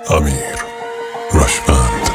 امیر رشمند.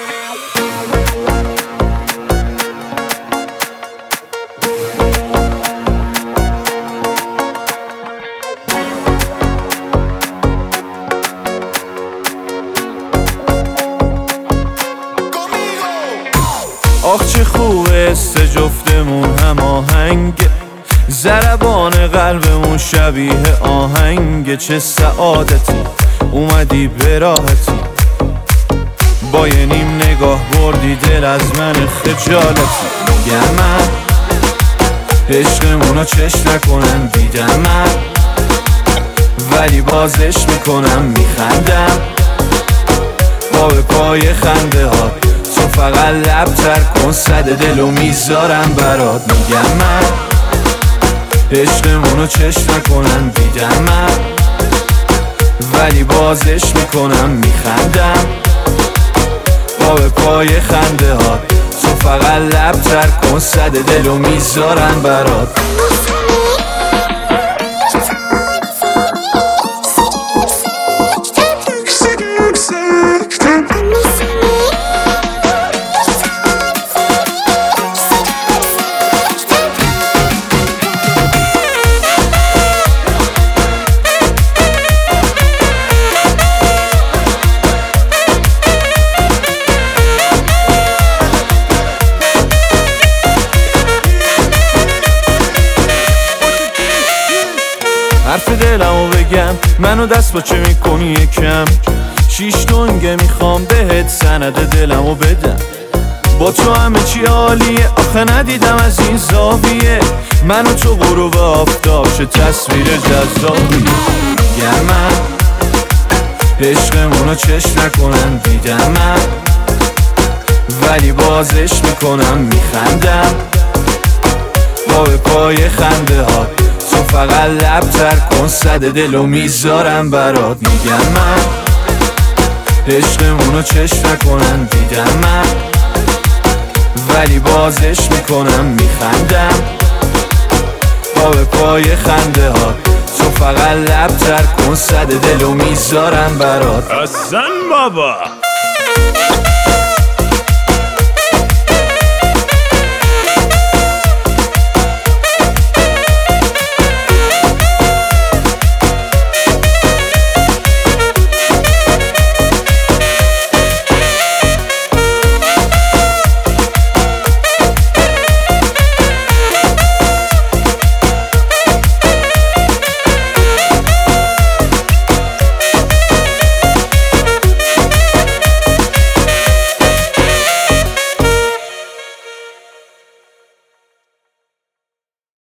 آخ چه خوبه سه جفتمون هم آهنگه، ضربان قلبمون شبیه آهنگه. چه سعادتی اومدی به راحتی، با یه نیم نگاه بردی دل از من خجالتی. میگم من عشقمونو چشم نکنن دیدم من، ولی بازش میکنم میخندم با به پای خنده ها. تو فقط لب تر کن صد دلو میذارم برات. میگم من عشقمونو چشم نکنن دیدم من، ولی بازش میکنم میخندم با به پای خنده ها. تو فقط لب تر کن صد دلو میذارم برات. حرف دلمو بگم، منو دست با چه میکنی یکم. 6 دنگه میخوام بهت سند دلمو بدم. با تو همه چی عالیه، آخه ندیدم از این زاویه. منو تو غروب آفتاب چه تصویر جذابیه. میگم من عشقمونو چشم نکنن دیدم من، ولی بازش میکنم میخندم با به پای خنده ها. تو فقط لب تر کن صد دلو میذارم برات. میگم من عشقمونو چشم نکنن دیدم من، ولی بازش میکنم میخندم با به پای خنده ها. تو فقط لب تر کن صد دلو میذارم برات. حسن بابا